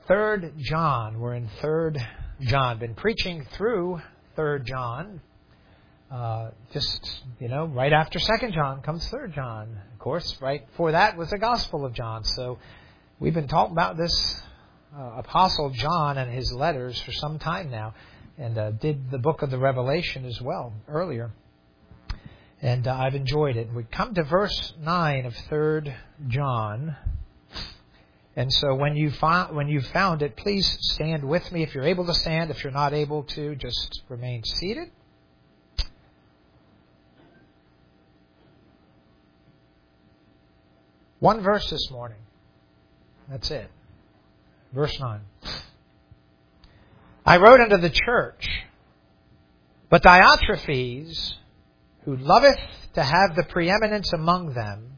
3rd John. We're in 3rd John. Been preaching through 3rd John. Right after 2nd John comes 3rd John. Of course, right before that was the Gospel of John. So we've been talking about this Apostle John and his letters for some time now. And did the book of the Revelation as well earlier. And I've enjoyed it. We come to verse 9 of 3rd John. And so when you've found it, please stand with me if you're able to stand. If you're not able to, just remain seated. One verse this morning. That's it. Verse 9. I wrote unto the church, but Diotrephes, who loveth to have the preeminence among them,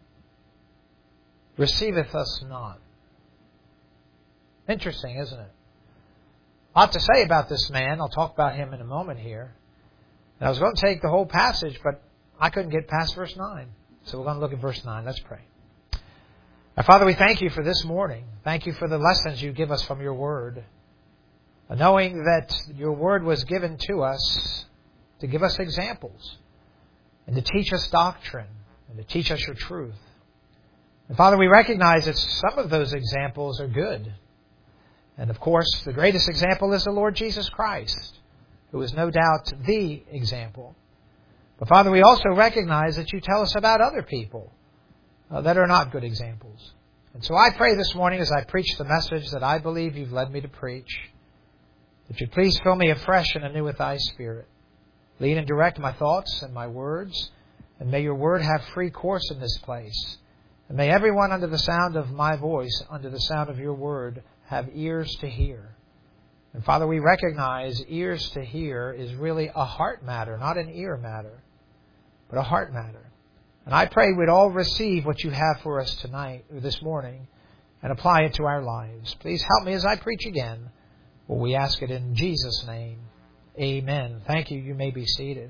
receiveth us not. Interesting, isn't it? A lot to say about this man. I'll talk about him in a moment here. And I was going to take the whole passage, but I couldn't get past verse 9. So we're going to look at verse 9. Let's pray. Our Father, we thank you for this morning. Thank you for the lessons you give us from your word. Knowing that your word was given to us to give us examples and to teach us doctrine and to teach us your truth. And Father, we recognize that some of those examples are good. And of course, the greatest example is the Lord Jesus Christ, who is no doubt the example. But Father, we also recognize that you tell us about other people that are not good examples. And so I pray this morning as I preach the message that I believe you've led me to preach, that you please fill me afresh and anew with thy Spirit. Lead and direct my thoughts and my words, and may your word have free course in this place. And may everyone under the sound of my voice, under the sound of your word, have ears to hear. And Father, we recognize ears to hear is really a heart matter, not an ear matter, but a heart matter. And I pray we'd all receive what you have for us tonight, or this morning, and apply it to our lives. Please help me as I preach again. Well, we ask it in Jesus' name. Amen. Thank you. You may be seated.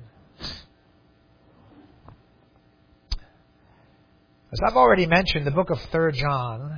As I've already mentioned, the book of 3rd John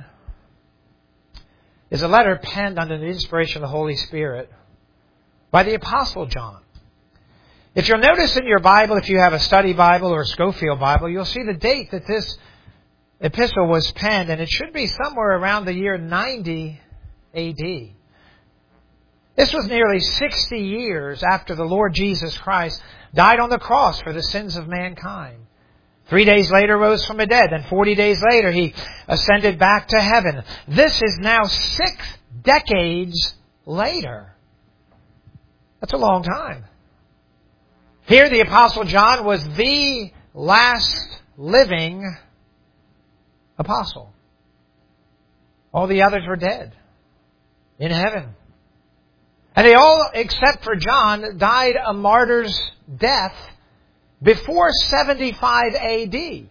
is a letter penned under the inspiration of the Holy Spirit by the Apostle John. If you'll notice in your Bible, if you have a study Bible or a Scofield Bible, you'll see the date that this epistle was penned, and it should be somewhere around the year 90 A.D. This was nearly 60 years after the Lord Jesus Christ died on the cross for the sins of mankind. 3 days later rose from the dead. Then 40 days later he ascended back to heaven. This is now 6 decades later. That's a long time. Here the Apostle John was the last living apostle. All the others were dead in heaven. And they all, except for John, died a martyr's death before 75 A.D.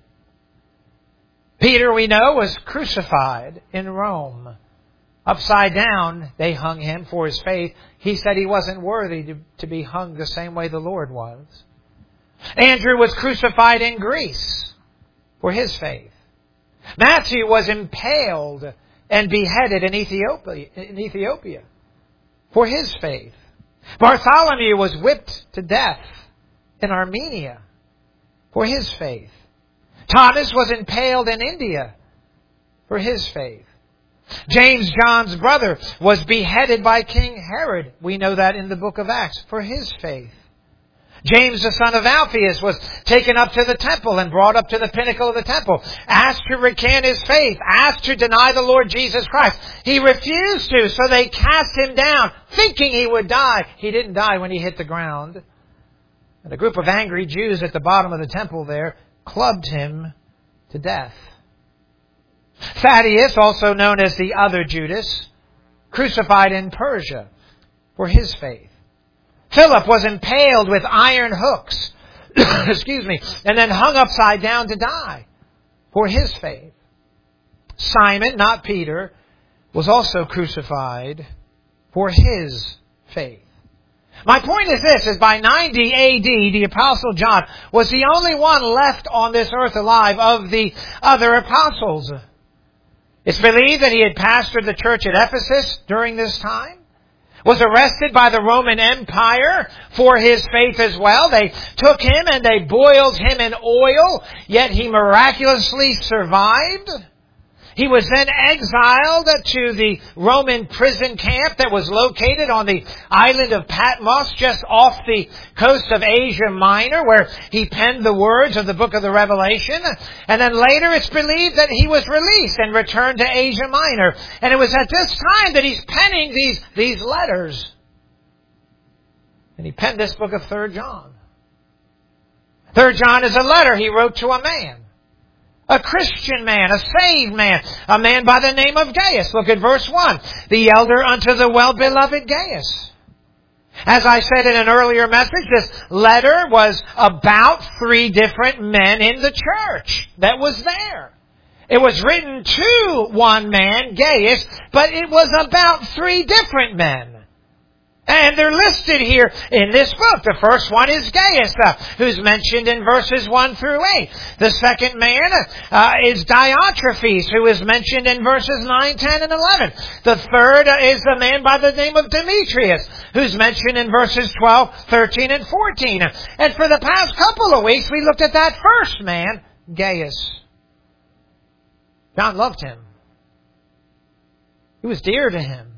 Peter, we know, was crucified in Rome. Upside down, they hung him for his faith. He said he wasn't worthy to be hung the same way the Lord was. Andrew was crucified in Greece for his faith. Matthew was impaled and beheaded in Ethiopia for his faith. Bartholomew was whipped to death in Armenia for his faith. Thomas was impaled in India for his faith. James, John's brother, was beheaded by King Herod. We know that in the book of Acts, for his faith. James, the son of Alphaeus, was taken up to the temple and brought up to the pinnacle of the temple, asked to recant his faith, asked to deny the Lord Jesus Christ. He refused to, so they cast him down, thinking he would die. He didn't die when he hit the ground. And a group of angry Jews at the bottom of the temple there clubbed him to death. Thaddeus, also known as the other Judas, crucified in Persia for his faith. Philip was impaled with iron hooks, and then hung upside down to die for his faith. Simon, not Peter, was also crucified for his faith. My point is this, is by 90 A.D., the Apostle John was the only one left on this earth alive of the other apostles. It's believed that he had pastored the church at Ephesus during this time, was arrested by the Roman Empire for his faith as well. They took him and they boiled him in oil, yet he miraculously survived. He was then exiled to the Roman prison camp that was located on the island of Patmos, just off the coast of Asia Minor, where he penned the words of the book of the Revelation. And then later it's believed that he was released and returned to Asia Minor. And it was at this time that he's penning these letters. And he penned this book of 3 John. 3 John is a letter he wrote to a man. A Christian man, a saved man, a man by the name of Gaius. Look at verse 1. The elder unto the well-beloved Gaius. As I said in an earlier message, this letter was about 3 different men in the church that was there. It was written to one man, Gaius, but it was about 3 different men. And they're listed here in this book. The first one is Gaius, who's mentioned in verses 1 through 8. The second man is Diotrephes, who is mentioned in verses 9, 10, and 11. The third is a man by the name of Demetrius, who's mentioned in verses 12, 13, and 14. And for the past couple of weeks, we looked at that first man, Gaius. John loved him. He was dear to him.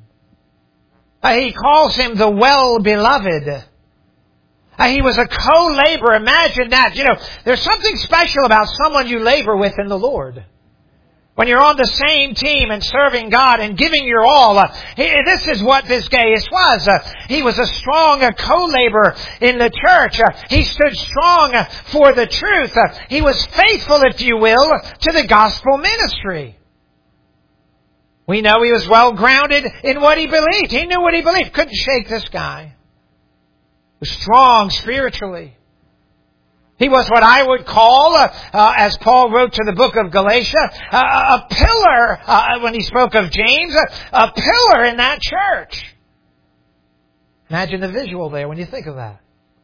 He calls him the well-beloved. He was a co-laborer. Imagine that. You know, there's something special about someone you labor with in the Lord. When you're on the same team and serving God and giving your all. This is what this Gaius was. He was a strong co-laborer in the church. He stood strong for the truth. He was faithful, if you will, to the gospel ministry. We know he was well grounded in what he believed. He knew what he believed. Couldn't shake this guy. He was strong spiritually. He was what I would call, as Paul wrote to the book of Galatia, a pillar, when he spoke of James, a pillar in that church. Imagine the visual there when you think of that.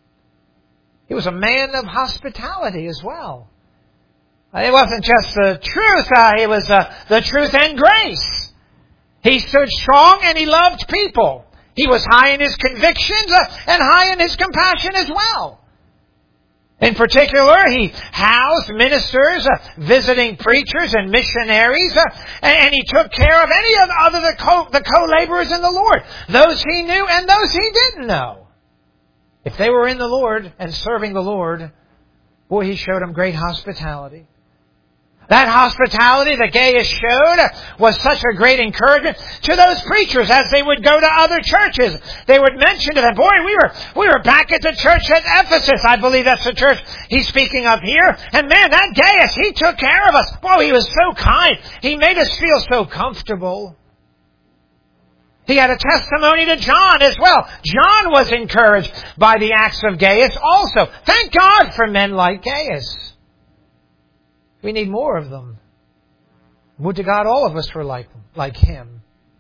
He was a man of hospitality as well. It wasn't just the truth, it was the truth and grace. He stood strong and he loved people. He was high in his convictions and high in his compassion as well. In particular, he housed ministers, visiting preachers and missionaries, and he took care of any of the co-laborers in the Lord. Those he knew and those he didn't know. If they were in the Lord and serving the Lord, boy, he showed them great hospitality. That hospitality that Gaius showed was such a great encouragement to those preachers as they would go to other churches. They would mention to them, boy, we were back at the church at Ephesus. I believe that's the church he's speaking of here. And man, that Gaius, he took care of us. Boy, he was so kind. He made us feel so comfortable. He had a testimony to John as well. John was encouraged by the acts of Gaius also. Thank God for men like Gaius. We need more of them. Would to God all of us were like him.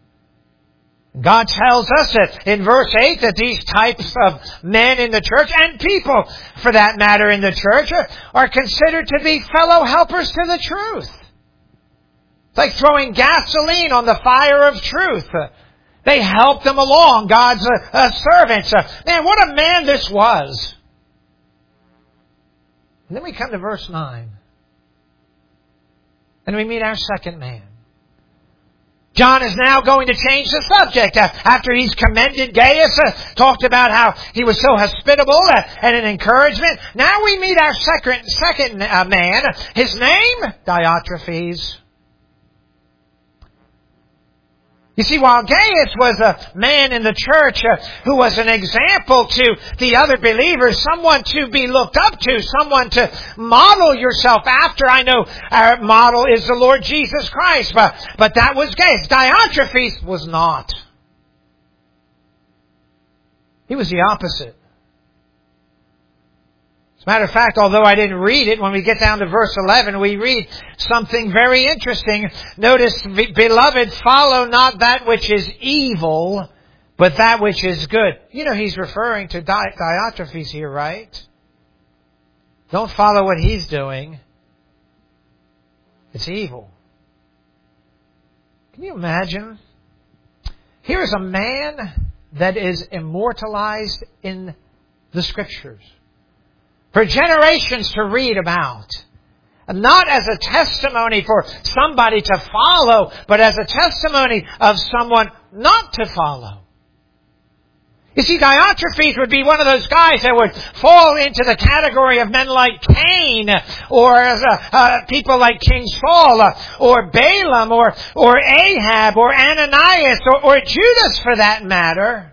God tells us that in verse 8 that these types of men in the church, and people for that matter in the church, are considered to be fellow helpers to the truth. It's like throwing gasoline on the fire of truth. They help them along, God's servants. Man, what a man this was. And then we come to verse 9. And we meet our second man. John is now going to change the subject. After he's commended Gaius, talked about how he was so hospitable and an encouragement. Now we meet our second man. His name, Diotrephes. You see, while Gaius was a man in the church who was an example to the other believers, someone to be looked up to, someone to model yourself after. I know our model is the Lord Jesus Christ, but that was Gaius. Diotrephes was not. He was the opposite. As a matter of fact, although I didn't read it, when we get down to verse 11, we read something very interesting. Notice, beloved, follow not that which is evil, but that which is good. You know, he's referring to Diotrephes here, right? Don't follow what he's doing. It's evil. Can you imagine? Here is a man that is immortalized in the Scriptures for generations to read about. Not as a testimony for somebody to follow, but as a testimony of someone not to follow. You see, Diotrephes would be one of those guys that would fall into the category of men like Cain, or people like King Saul, or Balaam, or Ahab, or Ananias, or Judas for that matter.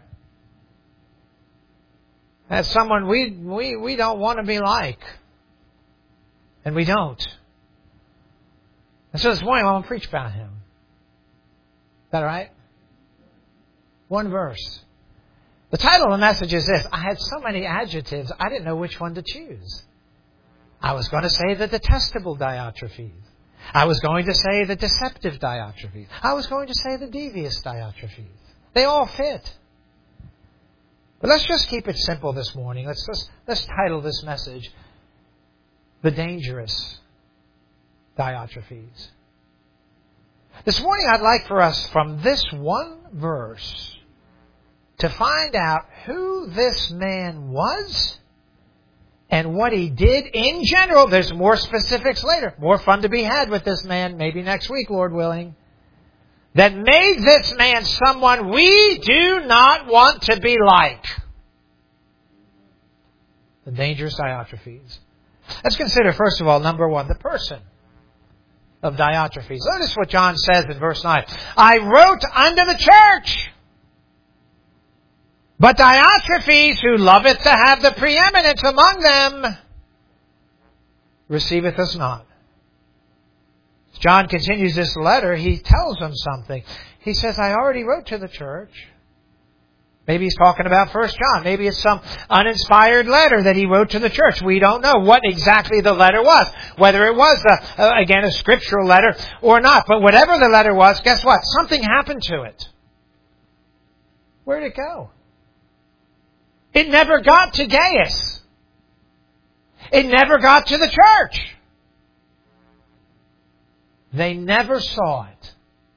As someone we don't want to be like. And we don't. And so this morning I want to preach about him. Is that all right? One verse. The title of the message is this. I had so many adjectives, I didn't know which one to choose. I was going to say the detestable Diotrephes. I was going to say the deceptive Diotrephes. I was going to say the devious Diotrephes. They all fit. But let's just keep it simple this morning. Let's title this message, The Dangerous Diotrephes. This morning I'd like for us from this one verse to find out who this man was and what he did in general. There's more specifics later. More fun to be had with this man, maybe next week, Lord willing. That made this man someone we do not want to be like. The dangerous Diotrephes. Let's consider, first of all, number one, the person of Diotrephes. Notice what John says in verse 9. I wrote unto the church, but Diotrephes, who loveth to have the preeminence among them, receiveth us not. As John continues this letter, he tells them something. He says, I already wrote to the church. Maybe he's talking about 1 John. Maybe it's some uninspired letter that he wrote to the church. We don't know what exactly the letter was. Whether it was, again, a scriptural letter or not. But whatever the letter was, guess what? Something happened to it. Where'd it go? It never got to Gaius. It never got to the church. They never saw it.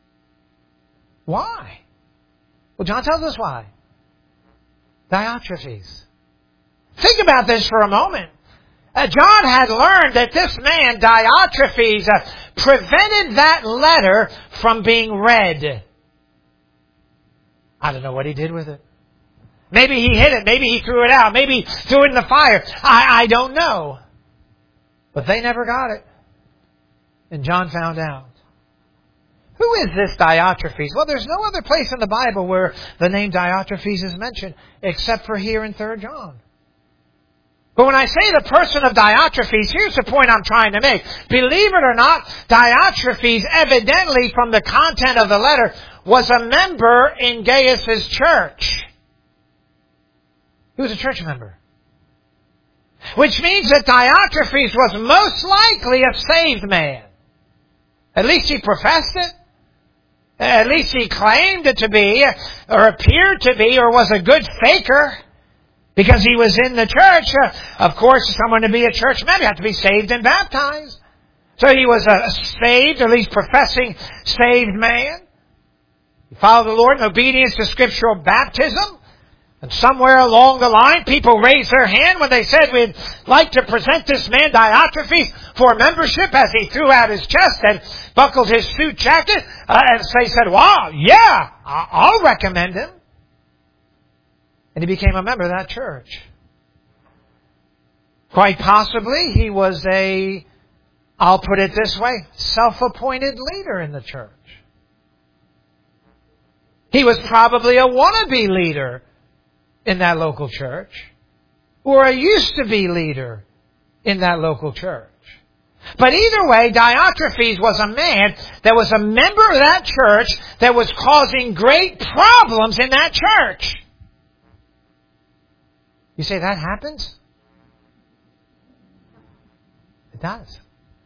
Why? Well, John tells us why. Diotrephes. Think about this for a moment. John had learned that this man, Diotrephes, prevented that letter from being read. I don't know what he did with it. Maybe he hid it. Maybe he threw it out. Maybe he threw it in the fire. I don't know. But they never got it. And John found out. Who is this Diotrephes? Well, there's no other place in the Bible where the name Diotrephes is mentioned except for here in 3 John. But when I say the person of Diotrephes, here's the point I'm trying to make. Believe it or not, Diotrephes, evidently from the content of the letter, was a member in Gaius' church. He was a church member. Which means that Diotrephes was most likely a saved man. At least he professed it. At least he claimed it to be, or appeared to be, or was a good faker. Because he was in the church. Of course, someone to be a church member, you have to be saved and baptized. So he was a saved, or at least professing saved man. He followed the Lord in obedience to scriptural baptism. And somewhere along the line, people raised their hand when they said, we'd like to present this man Diotrephes for membership, as he threw out his chest and buckled his suit jacket. And they said, wow, yeah, I'll recommend him. And he became a member of that church. Quite possibly, he was I'll put it this way, self-appointed leader in the church. He was probably a wannabe leader in that local church, or a used-to-be leader in that local church. But either way, Diotrephes was a man that was a member of that church that was causing great problems in that church. You say that happens? It does.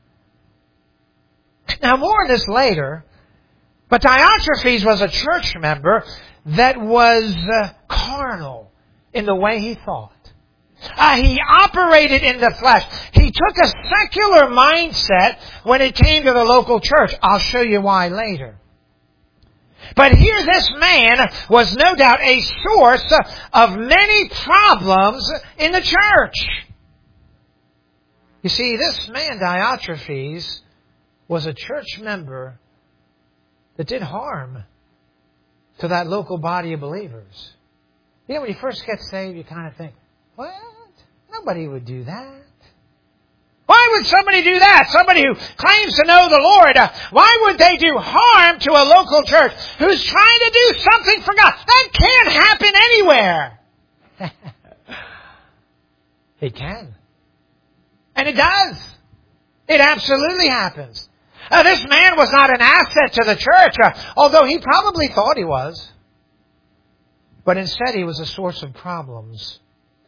Now, more on this later, but Diotrephes was a church member that was carnal in the way he thought. He operated in the flesh. He took a secular mindset when it came to the local church. I'll show you why later. But here this man was no doubt a source of many problems in the church. You see, this man Diotrephes was a church member that did harm to that local body of believers. You know, when you first get saved, you kind of think, what? Nobody would do that. Why would somebody do that? Somebody who claims to know the Lord, why would they do harm to a local church who's trying to do something for God? That can't happen anywhere. It can. And it does. It absolutely happens. This man was not an asset to the church, although he probably thought he was. But instead he was a source of problems.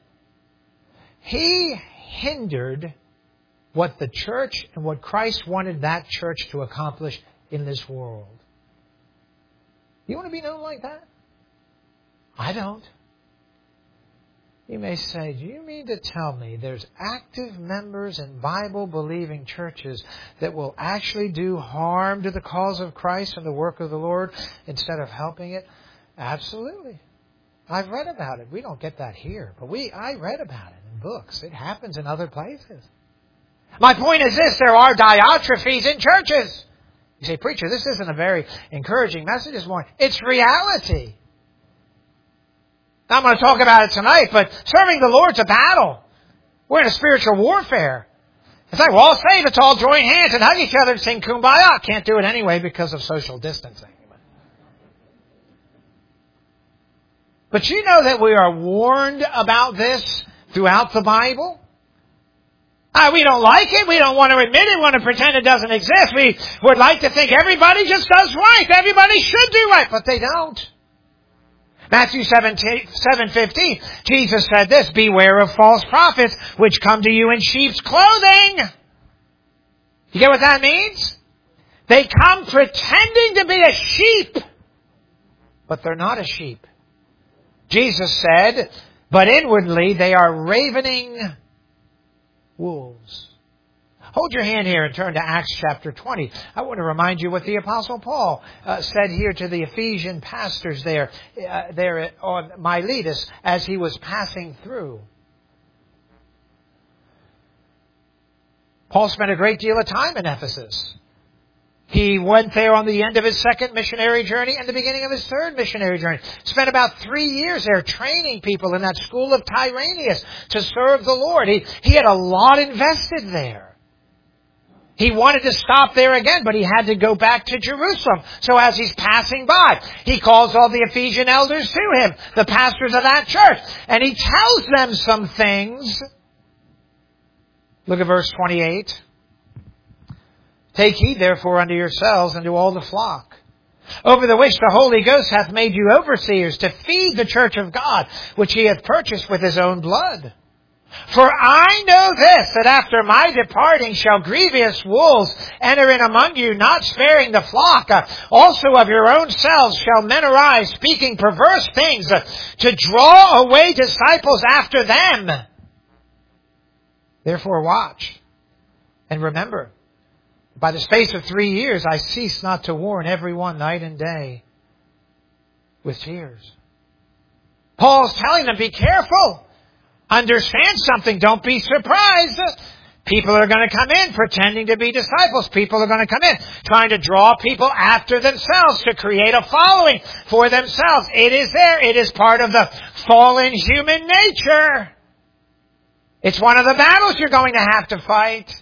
He hindered what the church and what Christ wanted that church to accomplish in this world. You want to be known like that? I don't. You may say, do you mean to tell me there's active members in Bible-believing churches that will actually do harm to the cause of Christ and the work of the Lord instead of helping it? Absolutely. I've read about it. We don't get that here, but I read about it in books. It happens in other places. My point is this, there are Diotrephes in churches. You say, preacher, this isn't a very encouraging message this morning. It's reality. I'm going to talk about it tonight, but serving the Lord's a battle. We're in a spiritual warfare. It's like, we're all saved, let's all join hands and hug each other and sing Kumbaya. Can't do it anyway because of social distancing. But you know that we are warned about this throughout the Bible. We don't like it. We don't want to admit it. We want to pretend it doesn't exist. We would like to think everybody just does right. Everybody should do right, but they don't. Matthew 7:15, Jesus said this, beware of false prophets which come to you in sheep's clothing. You get what that means? They come pretending to be a sheep, but they're not a sheep. Jesus said, but inwardly they are ravening wolves. Hold your hand here and turn to Acts chapter 20. I want to remind you what the Apostle Paul said here to the Ephesian pastors there on Miletus as he was passing through. Paul spent a great deal of time in Ephesus. He went there on the end of his second missionary journey and the beginning of his third missionary journey. Spent about 3 years there training people in that school of Tyrannus to serve the Lord. He had a lot invested there. He wanted to stop there again, but he had to go back to Jerusalem. So as he's passing by, he calls all the Ephesian elders to him, the pastors of that church, and he tells them some things. Look at verse 28. Take heed therefore unto yourselves and to all the flock, over the which the Holy Ghost hath made you overseers, to feed the church of God, which he hath purchased with his own blood. For I know this, that after my departing shall grievous wolves enter in among you, not sparing the flock. Also of your own selves shall men arise, speaking perverse things, to draw away disciples after them. Therefore watch, and remember, by the space of 3 years I cease not to warn every one night and day with tears. Paul's telling them, be careful. Understand something. Don't be surprised. People are going to come in pretending to be disciples. People are going to come in trying to draw people after themselves to create a following for themselves. It is there. It is part of the fallen human nature. It's one of the battles you're going to have to fight.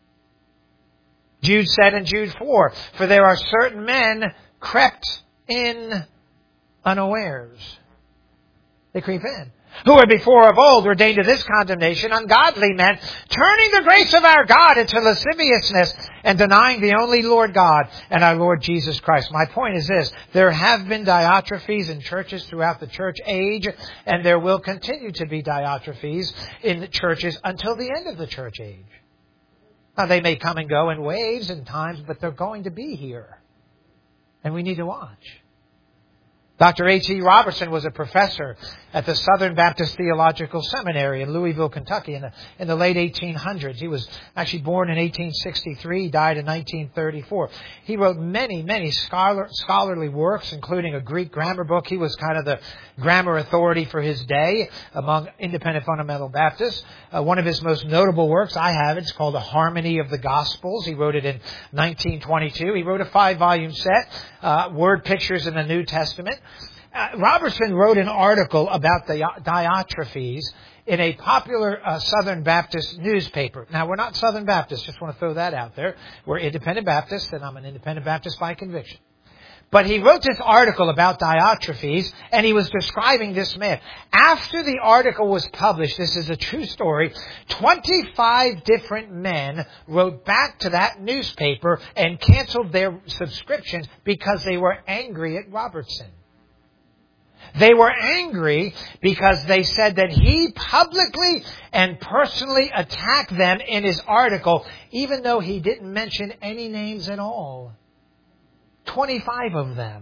Jude said in Jude 4, for there are certain men crept in unawares. They creep in. Who were before of old ordained to this condemnation, ungodly men, turning the grace of our God into lasciviousness and denying the only Lord God and our Lord Jesus Christ. My point is this, there have been Diotrephes in churches throughout the church age, and there will continue to be Diotrephes in the churches until the end of the church age. Now, they may come and go in waves and times, but they're going to be here. And we need to watch. Dr. H.E. Robertson was a professor at the Southern Baptist Theological Seminary in Louisville, Kentucky in the late 1800s. He was actually born in 1863, died in 1934. He wrote many scholarly works, including a Greek grammar book. He was kind of the grammar authority for his day among independent fundamental Baptists. One of his most notable works, I have it, it's called The Harmony of the Gospels. He wrote it in 1922. He wrote a 5-volume set, Word Pictures in the New Testament. Robertson wrote an article about the Diotrephes in a popular Southern Baptist newspaper. Now, we're not Southern Baptists, just want to throw that out there. We're independent Baptists, and I'm an independent Baptist by conviction. But he wrote this article about Diotrephes, and he was describing this man. After the article was published, this is a true story, 25 different men wrote back to that newspaper and canceled their subscriptions because they were angry at Robertson. They were angry because they said that he publicly and personally attacked them in his article, even though he didn't mention any names at all. 25 of them.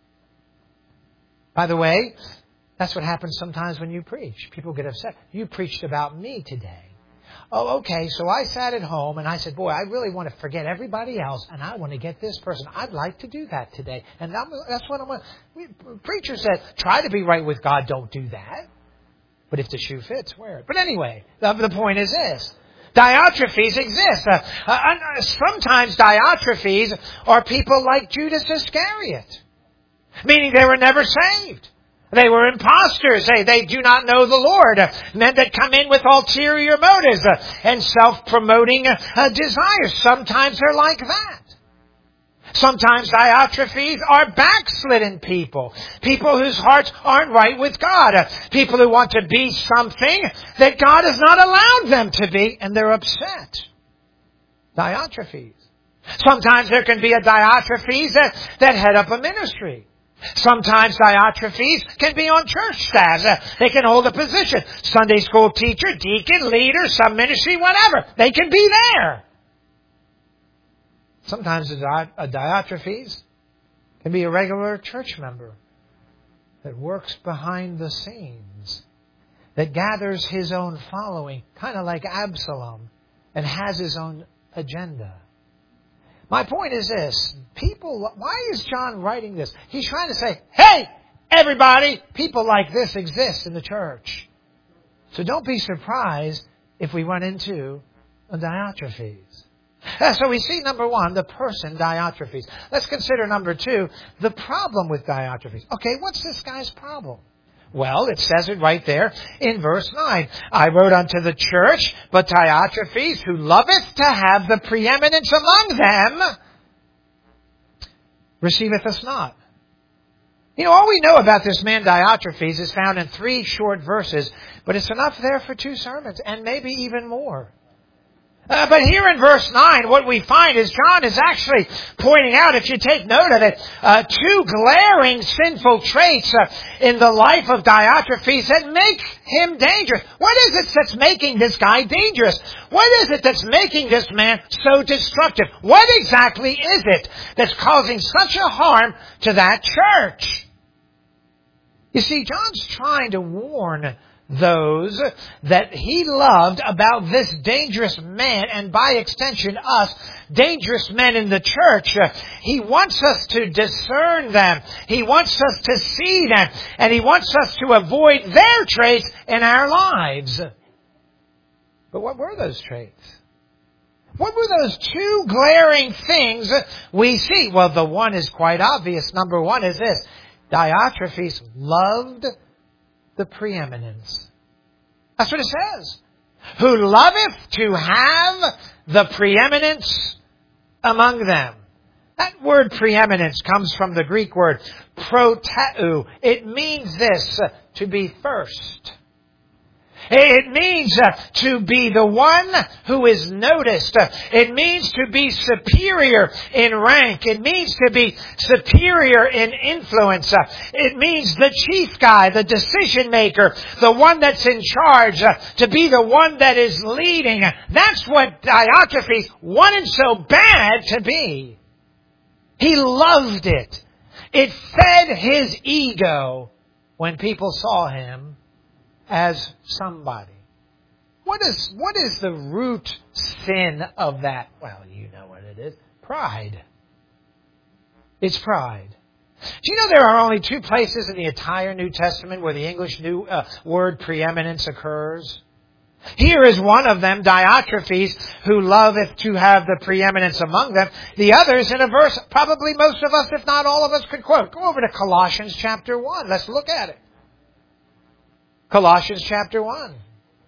By the way, that's what happens sometimes when you preach. People get upset. You preached about me today. Oh, okay, so I sat at home and I said, boy, I really want to forget everybody else and I want to get this person. I'd like to do that today. And that's what I want. Preacher said, try to be right with God. Don't do that. But if the shoe fits, wear it. But anyway, the point is this. Diotrephes exist. Sometimes Diotrephes are people like Judas Iscariot, meaning they were never saved. They were imposters. They do not know the Lord. Men that come in with ulterior motives and self-promoting desires. Sometimes they're like that. Sometimes Diotrephes are backslidden people. People whose hearts aren't right with God. People who want to be something that God has not allowed them to be, and they're upset. Diotrephes. Sometimes there can be a Diotrephes that head up a ministry. Sometimes Diotrephes can be on church staffs. They can hold a position. Sunday school teacher, deacon, leader, some ministry, whatever. They can be there. Sometimes a Diotrephes can be a regular church member that works behind the scenes, that gathers his own following, kind of like Absalom, and has his own agenda. My point is this. Why is John writing this? He's trying to say, hey, everybody, people like this exist in the church. So don't be surprised if we run into a Diotrephes. So we see, number one, the person, Diotrephes. Let's consider, number two, the problem with Diotrephes. Okay, what's this guy's problem? Well, it says it right there in verse 9. I wrote unto the church, but Diotrephes, who loveth to have the preeminence among them, receiveth us not. You know, all we know about this man Diotrephes is found in 3 short verses, but it's enough there for 2 sermons, and maybe even more. But here in verse 9, what we find is John is actually pointing out, if you take note of it, 2 glaring sinful traits in the life of Diotrephes that make him dangerous. What is it that's making this guy dangerous? What is it that's making this man so destructive? What exactly is it that's causing such a harm to that church? You see, John's trying to warn those that he loved about this dangerous man, and by extension us, dangerous men in the church. He wants us to discern them. He wants us to see them. And he wants us to avoid their traits in our lives. But what were those traits? What were those 2 glaring things we see? Well, the one is quite obvious. Number 1 is this. Diotrephes loved the preeminence. That's what it says. Who loveth to have the preeminence among them. That word preeminence comes from the Greek word proteu. It means this, to be first. It means to be the one who is noticed. It means to be superior in rank. It means to be superior in influence. It means the chief guy, the decision maker, the one that's in charge, to be the one that is leading. That's what Diotrephes wanted so bad to be. He loved it. It fed his ego when people saw him as somebody. What is the root sin of that? Well, you know what it is. Pride. It's pride. Do you know there are only 2 places in the entire New Testament where the English word preeminence occurs? Here is one of them, Diotrephes, who loveth to have the preeminence among them. The other is in a verse probably most of us, if not all of us, could quote. Go over to Colossians chapter 1. Let's look at it. Colossians chapter 1.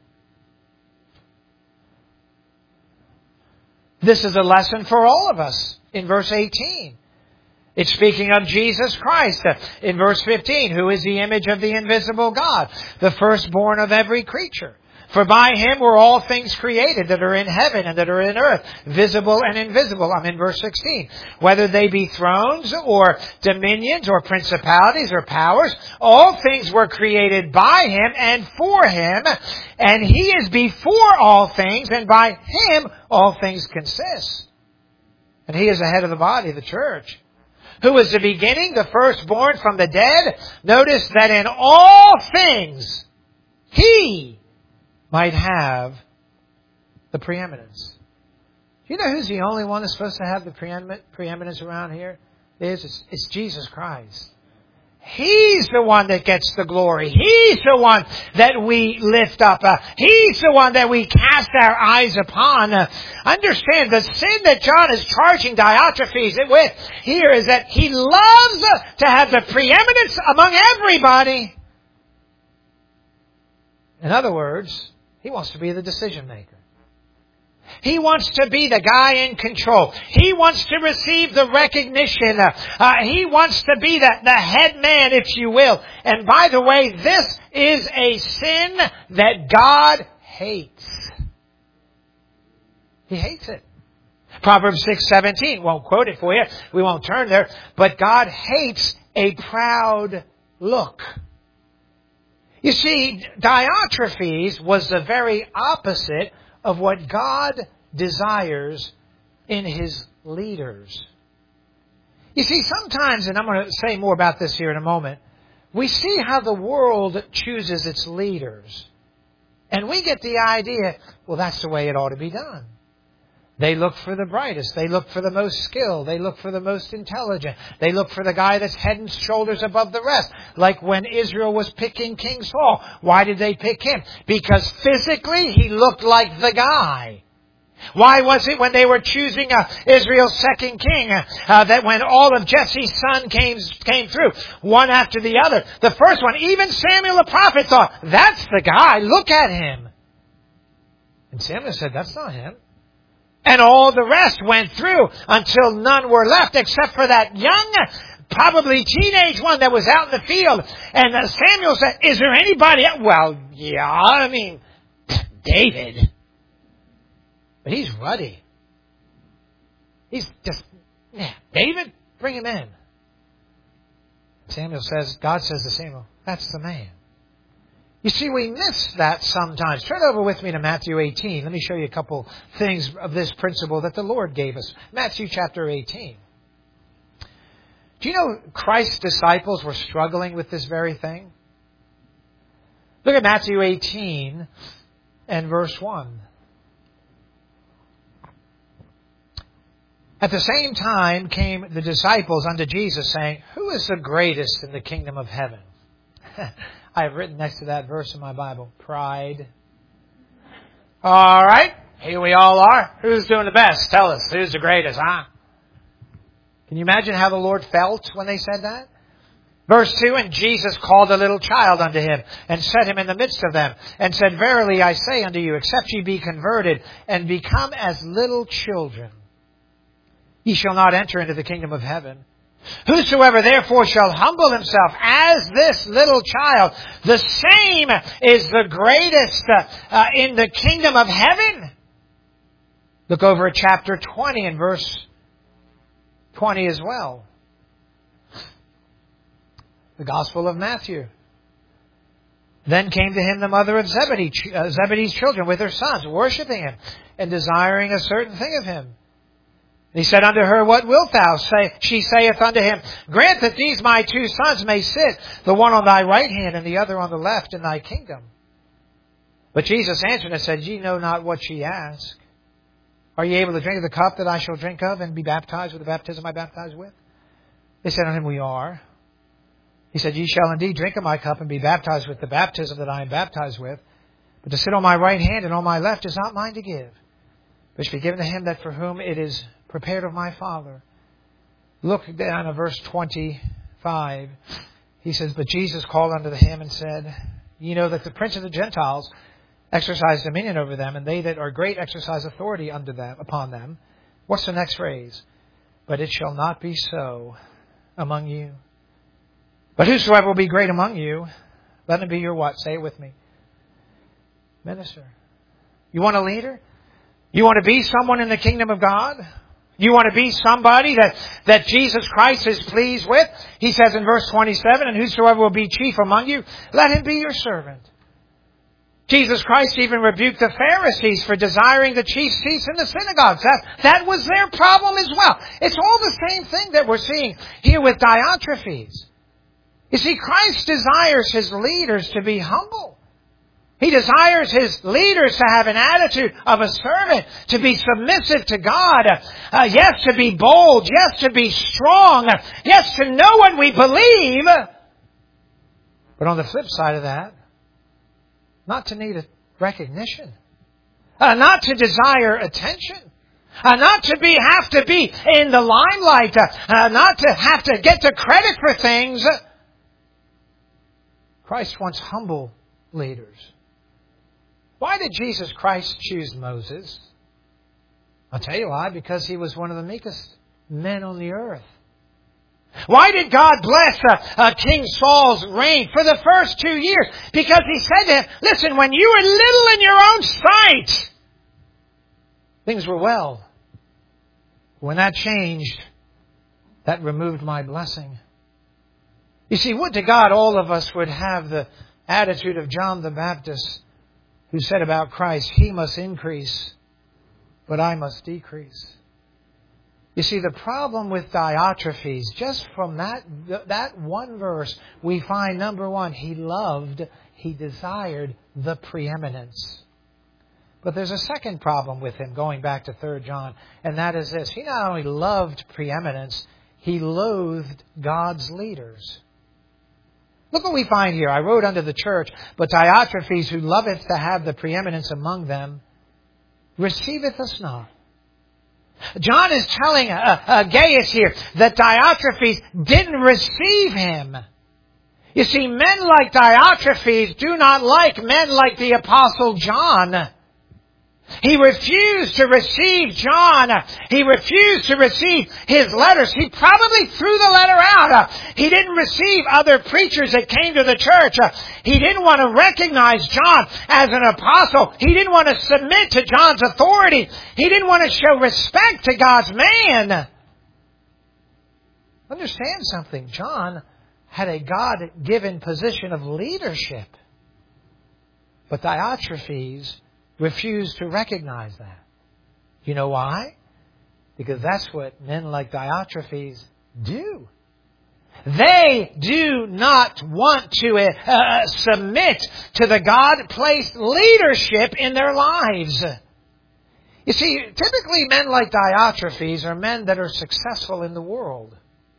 This is a lesson for all of us in verse 18. It's speaking of Jesus Christ in verse 15, who is the image of the invisible God, the firstborn of every creature. For by him were all things created that are in heaven and that are in earth, visible and invisible. I'm in verse 16. Whether they be thrones or dominions or principalities or powers, all things were created by him and for him. And he is before all things, and by him all things consist. And he is the head of the body, the church. Who is the beginning, the firstborn from the dead? Notice that in all things he might have the preeminence. Do you know who's the only one that's supposed to have the preeminence around here? It's Jesus Christ. He's the one that gets the glory. He's the one that we lift up. He's the one that we cast our eyes upon. Understand, the sin that John is charging Diotrephes with here is that he loves to have the preeminence among everybody. In other words, he wants to be the decision maker. He wants to be the guy in control. He wants to receive the recognition. He wants to be the head man, if you will. And by the way, this is a sin that God hates. He hates it. Proverbs 6:17. Won't quote it for you. We won't turn there. But God hates a proud look. You see, Diotrephes was the very opposite of what God desires in his leaders. You see, sometimes, and I'm going to say more about this here in a moment, we see how the world chooses its leaders. And we get the idea, well, that's the way it ought to be done. They look for the brightest. They look for the most skilled. They look for the most intelligent. They look for the guy that's head and shoulders above the rest. Like when Israel was picking King Saul. Why did they pick him? Because physically he looked like the guy. Why was it when they were choosing Israel's second king that when all of Jesse's son came through, one after the other? The first one, even Samuel the prophet thought, that's the guy. Look at him. And Samuel said, that's not him. And all the rest went through until none were left except for that young, probably teenage one that was out in the field. And Samuel said, is there anybody else? Well, yeah, I mean, David. But he's ruddy. He's just, David, bring him in. God says to Samuel, that's the man. You see, we miss that sometimes. Turn over with me to Matthew 18. Let me show you a couple things of this principle that the Lord gave us. Matthew chapter 18. Do you know Christ's disciples were struggling with this very thing? Look at Matthew 18 and verse 1. At the same time came the disciples unto Jesus, saying, who is the greatest in the kingdom of heaven? I have written next to that verse in my Bible, pride. All right, here we all are. Who's doing the best? Tell us, who's the greatest, huh? Can you imagine how the Lord felt when they said that? Verse 2, and Jesus called a little child unto him, and set him in the midst of them, and said, verily I say unto you, except ye be converted, and become as little children, ye shall not enter into the kingdom of heaven. Whosoever therefore shall humble himself as this little child, the same is the greatest in the kingdom of heaven. Look over at chapter 20 and verse 20 as well. The Gospel of Matthew. Then came to him the mother of Zebedee's children with her sons, worshiping him and desiring a certain thing of him. And he said unto her, What wilt thou? She saith unto him, Grant that these my 2 sons may sit, the one on thy right hand and the other on the left in thy kingdom. But Jesus answered and said, Ye know not what ye ask. Are ye able to drink of the cup that I shall drink of, and be baptized with the baptism I baptize with? They said unto him, We are. He said, Ye shall indeed drink of my cup, and be baptized with the baptism that I am baptized with. But to sit on my right hand and on my left is not mine to give, but shall be given to him that for whom it is prepared of my Father. Look down at verse 25. He says, But Jesus called unto him and said, Ye know that the prince of the Gentiles exercise dominion over them, and they that are great exercise authority under them, upon them. What's the next phrase? But it shall not be so among you. But whosoever will be great among you, let him be your what? Say it with me. Minister. You want a leader? You want to be someone in the kingdom of God? You want to be somebody that Jesus Christ is pleased with? He says in verse 27, And whosoever will be chief among you, let him be your servant. Jesus Christ even rebuked the Pharisees for desiring the chief seats in the synagogues. That was their problem as well. It's all the same thing that we're seeing here with Diotrephes. You see, Christ desires His leaders to be humble. He desires His leaders to have an attitude of a servant, to be submissive to God. Yes, to be bold. Yes, to be strong. Yes, to know what we believe. But on the flip side of that, not to need a recognition. Not to desire attention. Not to have to be in the limelight. Not to have to get the credit for things. Christ wants humble leaders. Why did Jesus Christ choose Moses? I'll tell you why. Because he was one of the meekest men on the earth. Why did God bless King Saul's reign for the first 2 years? Because He said to him, Listen, when you were little in your own sight, things were well. When that changed, that removed my blessing. You see, would to God all of us would have the attitude of John the Baptist, who said about Christ, He must increase, but I must decrease. You see, the problem with Diotrephes, just from that one verse, we find, number one, he desired the preeminence. But there's a second problem with him, going back to 3 John, and that is this. He not only loved preeminence, he loathed God's leaders. Look what we find here. I wrote unto the church, But Diotrephes, who loveth to have the preeminence among them, receiveth us not. John is telling Gaius here that Diotrephes didn't receive him. You see, men like Diotrephes do not like men like the Apostle John. He refused to receive John. He refused to receive his letters. He probably threw the letter out. He didn't receive other preachers that came to the church. He didn't want to recognize John as an apostle. He didn't want to submit to John's authority. He didn't want to show respect to God's man. Understand something. John had a God-given position of leadership. But Diotrephes refused to recognize that. You know why? Because that's what men like Diotrephes do. They do not want to submit to the God-placed leadership in their lives. You see, typically men like Diotrephes are men that are successful in the world.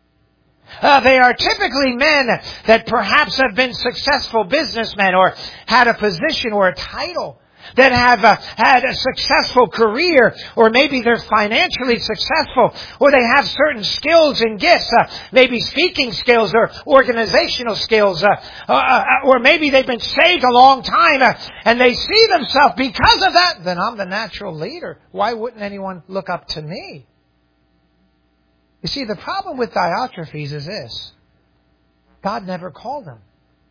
They are typically men that perhaps have been successful businessmen or had a position or a title, that have had a successful career, or maybe they're financially successful, or they have certain skills and gifts, maybe speaking skills or organizational skills, or maybe they've been saved a long time and they see themselves, because of that, then I'm the natural leader. Why wouldn't anyone look up to me? You see, the problem with Diotrephes is this. God never called him.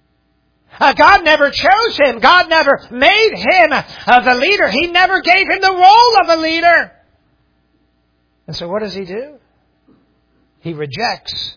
God never chose him. God never made him the leader. He never gave him the role of a leader. And so what does he do? He rejects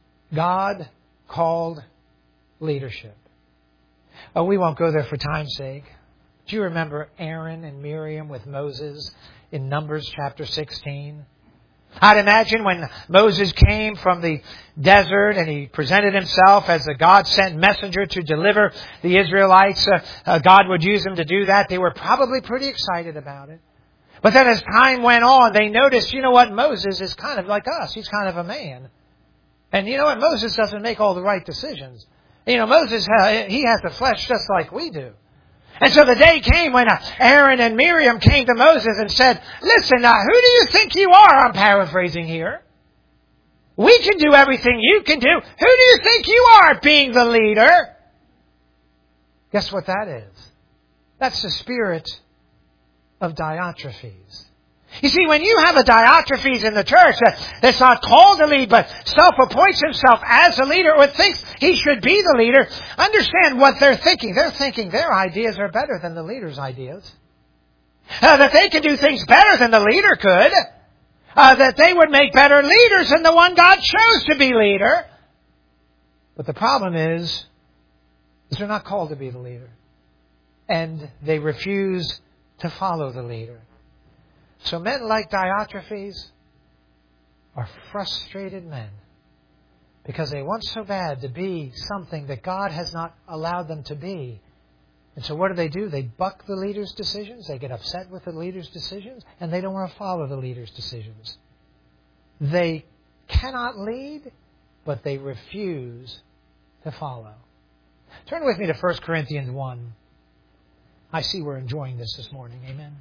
God-called leadership. Oh, we won't go there for time's sake. Do you remember Aaron and Miriam with Moses in Numbers chapter 16? I'd imagine when Moses came from the desert and he presented himself as a God-sent messenger to deliver the Israelites, God would use him to do that. They were probably pretty excited about it. But then as time went on, they noticed, you know what, Moses is kind of like us. He's kind of a man. And you know what, Moses doesn't make all the right decisions. You know, Moses, he has the flesh just like we do. And so the day came when Aaron and Miriam came to Moses and said, listen, who do you think you are? I'm paraphrasing here. We can do everything you can do. Who do you think you are being the leader? Guess what that is? That's the spirit of Diotrephes. You see, when you have a Diotrephes in the church that's not called to lead, but self-appoints himself as a leader or thinks he should be the leader, understand what they're thinking. They're thinking their ideas are better than the leader's ideas. That they can do things better than the leader could. That they would make better leaders than the one God chose to be leader. But the problem is they're not called to be the leader. And they refuse to follow the leader. So men like Diotrephes are frustrated men because they want so bad to be something that God has not allowed them to be. And so what do? They buck the leader's decisions. They get upset with the leader's decisions, and they don't want to follow the leader's decisions. They cannot lead, but they refuse to follow. Turn with me to 1 Corinthians 1. I see we're enjoying this morning. Amen.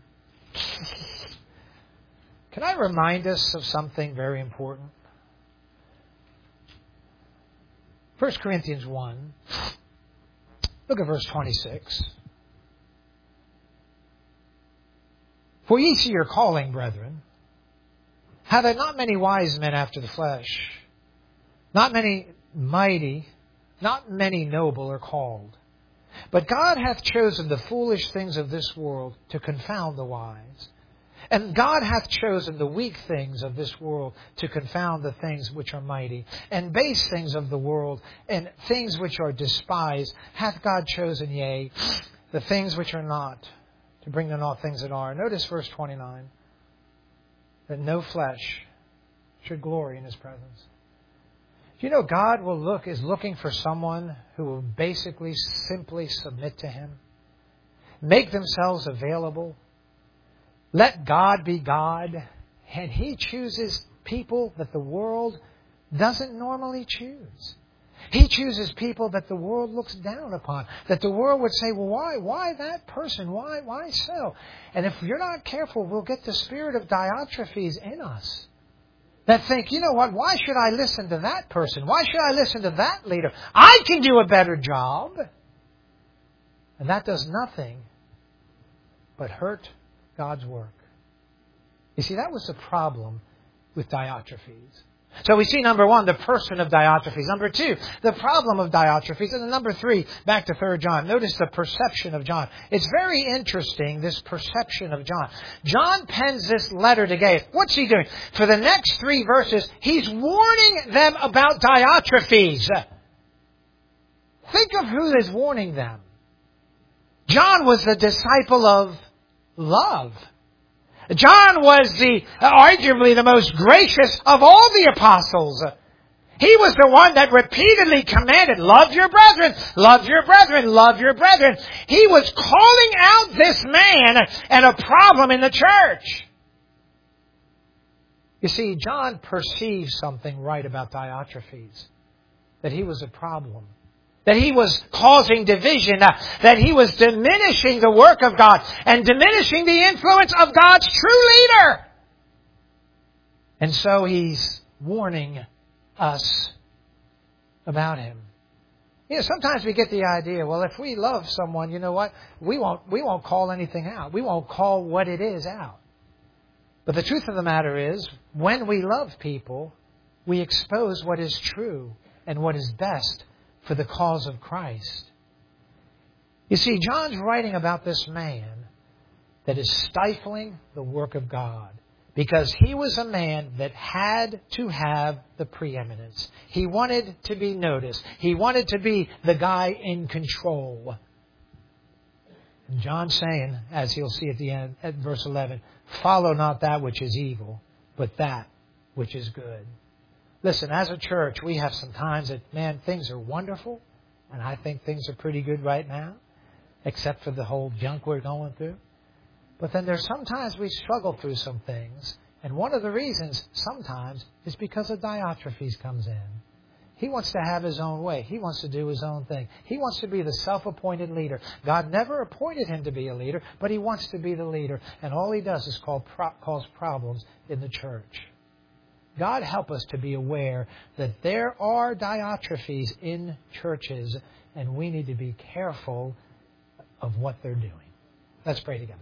Can I remind us of something very important? 1 Corinthians 1. Look at verse 26. For ye see your calling, brethren, how that not many wise men after the flesh, not many mighty, not many noble are called. But God hath chosen the foolish things of this world to confound the wise. And God hath chosen the weak things of this world to confound the things which are mighty. And base things of the world and things which are despised hath God chosen, yea, the things which are not, to bring to naught things that are. Notice verse 29. That no flesh should glory in His presence. You know, God is looking for someone who will basically simply submit to Him. Make themselves available. Let God be God. And He chooses people that the world doesn't normally choose. He chooses people that the world looks down upon. That the world would say, well, why that person? Why so? And if you're not careful, we'll get the spirit of Diotrephes in us. That think, you know what, why should I listen to that person? Why should I listen to that leader? I can do a better job. And that does nothing but hurt God's work. You see, that was the problem with Diotrephes. So we see, number one, the person of Diotrephes. Number two, the problem of Diotrephes. And then number three, back to 3 John. Notice the perception of John. It's very interesting, this perception of John. John pens this letter to Gaius. What's he doing? For the next 3 verses, he's warning them about Diotrephes. Think of who is warning them. John was the disciple of love. John was arguably the most gracious of all the apostles. He was the one that repeatedly commanded, love your brethren, love your brethren, love your brethren. He was calling out this man and a problem in the church. You see, John perceived something right about Diotrephes, that he was a problem. That he was causing division, that he was diminishing the work of God and diminishing the influence of God's true leader. And so he's warning us about him. You know, sometimes we get the idea, well, if we love someone, you know what? We won't call anything out. We won't call what it is out. But the truth of the matter is, when we love people, we expose what is true and what is best for the cause of Christ. You see, John's writing about this man that is stifling the work of God because he was a man that had to have the preeminence. He wanted to be noticed. He wanted to be the guy in control. And John's saying, as he'll see at the end, at verse 11, follow not that which is evil, but that which is good. Listen, as a church, we have some times that, man, things are wonderful, and I think things are pretty good right now, except for the whole junk we're going through. But then there's sometimes we struggle through some things, and one of the reasons sometimes is because of Diotrephes comes in. He wants to have his own way. He wants to do his own thing. He wants to be the self-appointed leader. God never appointed him to be a leader, but he wants to be the leader. And all he does is cause problems in the church. God help us to be aware that there are Diotrephes in churches, and we need to be careful of what they're doing. Let's pray together.